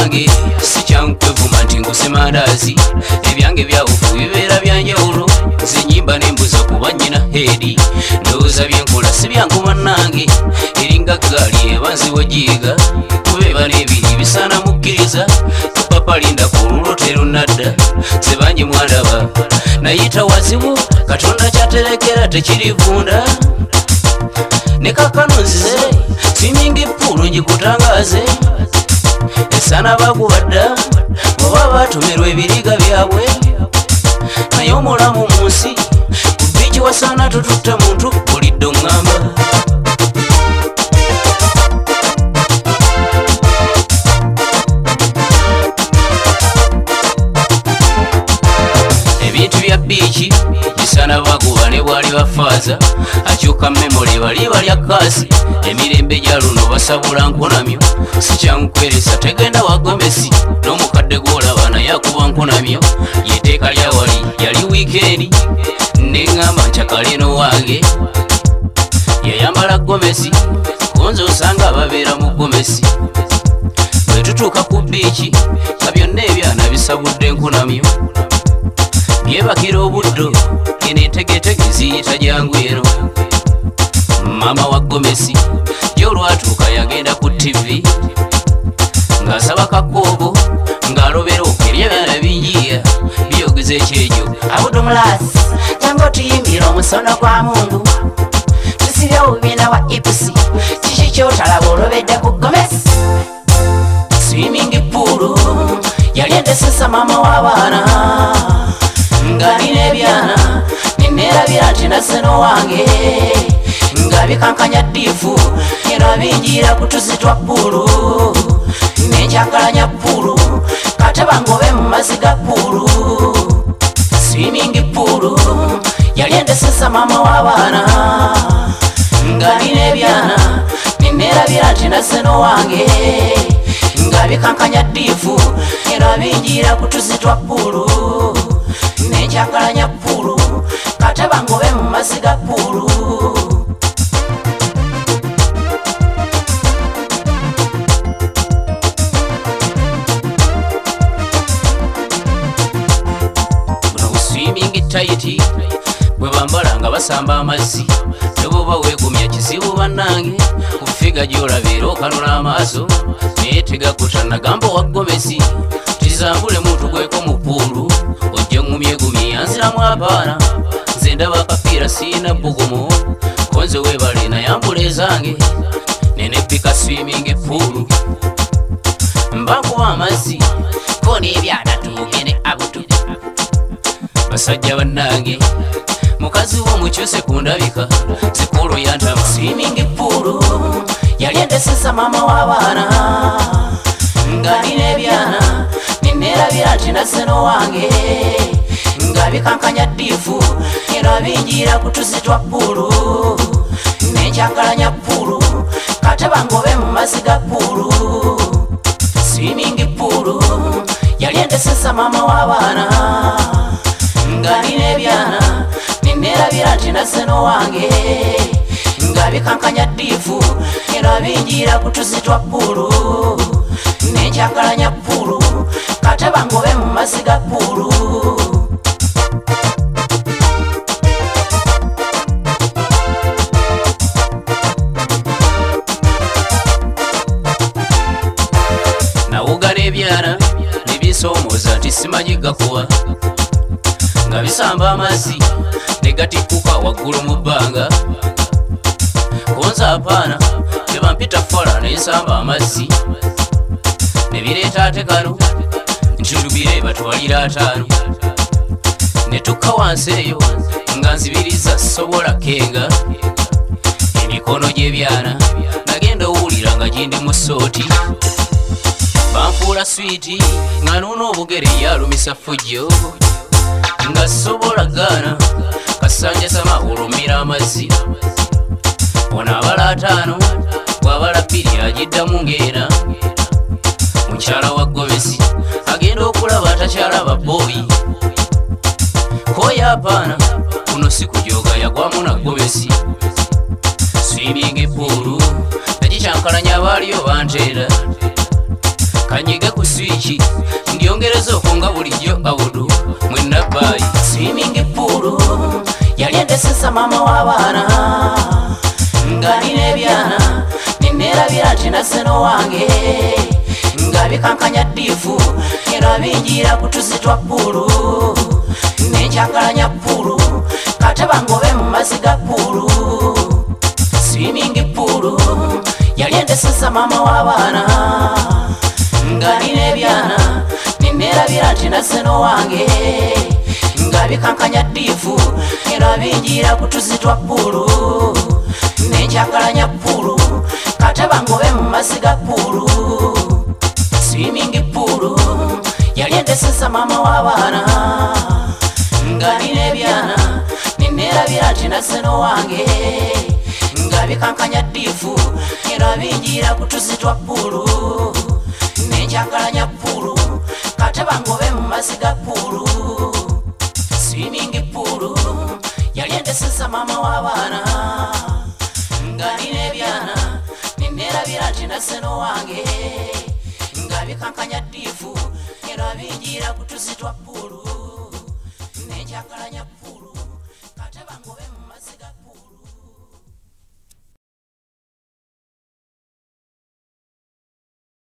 byange sikyankwevuma nti ngusema ndazi ebyange byawufu bibeera byanjawulo zenyimba nembuza kuba nyina hedi ndowooza byenkola si byankoma nange eringa gaali ebanzi wajiiga kubeeba n'ebiri bisaana mukkiriza tupapa linda ku lulotero nadda zebangi mwandaba nayita wazibu katonda kyatelekera tekirivunda ne kakano nzize swimming pool ngikutangaze esana bakubadda oba batumirwa ebiriga byabwe naye omulamu mu nsi ku biiki wasaana tututta muntu bulidde oŋŋamba ebintu bya biiki bisaana baguba ne bwali bafaaza akyuka memole bali balya kaasi emirembe gya luno basabula nkunamyo sikyankweresa tegenda wagomesi n'omukadde gw'olaba naye akuba nkunamyo yeteeka lya wali yali wiikendi neŋŋamba ncakaleno wange yayambala gomesi kunze osanga babeera mu gomesi bwe tutuuka ku biiki nga byonna ebyana bisabudde nkunamyo byebakira obuddo eno entegeetege ziyita jangu eno mama wa gomesi gyolwatuuka yagenda ku tv ng'asaba kakoobo ng'alobera okerya ebyana bingiya byogeza ekyejo abudumulasi jangu tuyimbira omusono gwa mungu tusibye obubiina wa ipusi kiki kyotalaba olobedde ku gomesi swimming pool yali endesesa mama w'abaana nga nina ebyana neneerabira nti naseno wange nga bikankanya ddiifu era binjira ku tuzi twa puulu nenjagalanya puulu kateba ngobe mu mazzi ga puulu swimming pool yali endesesa mama w'abaana nga nina ebyana neneerabira nti naseno wange nga bikankanya ddiifu era binjira ku tuzi twa puulu nenjagalanya puulu kateba ngobe mu mazzi ga puulu buno swimming tight bwe bambala nga basamba amazzi neboba weegumya kizibu bannange ku figa gy'olabeera okanula amaaso naye tegakuta nagamba wa gomesi tizambule muntu gweko mu puulu ojja ngumyegumye yanziramu abaana nze ndaba akapiira siina bbugumu konze weebale nayambula ezange nenebbika swimming pool mba nkuba amazzi ko n'ebyana tugende abutu basajja bannange mukazi w'omukyuse ku ndabika zikulo yantama swimming pool yali endesesa mama w'abaana nga nina ebyana neneerabira nti naseno wange nga bikankanya ddiifu era binjira ku tuzi twa puulu nenjagalanya puulu kateba ngobe mu mazzi ga puulu swimming pool yali endesesa mama w'abaana nga nina ebyana neneerabira nti naseno wange nga bikankanya ddiifu era binjira ku tuzi twa puulu nenjagalanya puulu kateba ngobe mu mazzi ga puulu nawuga n'ebyana nebinsomooza nti simanyi gakuwa nga bisamba amazzi negatikuka waggulu mu bbanga konza apaana tebampita fola nensamba amazzi nebireeta ate kano ntulubire batwalira ataano netukka wansi eyo nga nzibiriza sobola kenga emikono gy'ebyana nagenda owulira nga gindi mu sooti banfuula swiiti nga nuuna obugere yalumisa fujjo nga sobola gaana kasanja sama olumira amazzi ono abala ataano bw'abala bbiri agiddamu ng'ena mukyala wa gomesi agenda okulaba atakyalaba booyi koya apaana kuno si kujoga yagwamu na gomesi swimming pool nakikyankalanya abaaliyo banteera kanyige ku swiki ndyongereza okonga bulijjo awudu mwenna baayi swimming pool yali endesesa mama w'abaana nga nina ebyana nineerabira nti naseno wange nga bikankanya ddiifu era binjira ku tuzi twa puulu nenkyangalanya puulu kateba ngobe mu mazzi ga puulu swimming pool yali endesesa mama w'abaana nga nina ebyana nineerabira nti naseno wange nga bikankanya ddiifu era binjira ku tuzi twa puulu nenkyangalanya puulu kateba ngobe mu mazzi ga puulu swimming pool yali endesesa mama w'abaana nga nina ebyana nineerabira nti naseno wange nga bikankanya ddiifu era binjira ku tuzi twa puulu nenkyangalanya puulu kateba ngobe mu mazzi ga puulu swimming pool yali endesesa mama w'abaana nga nina ebyana nineerabira nti naseno wange nga bikankanya ddiifu era binjira ku tuzi twa puulu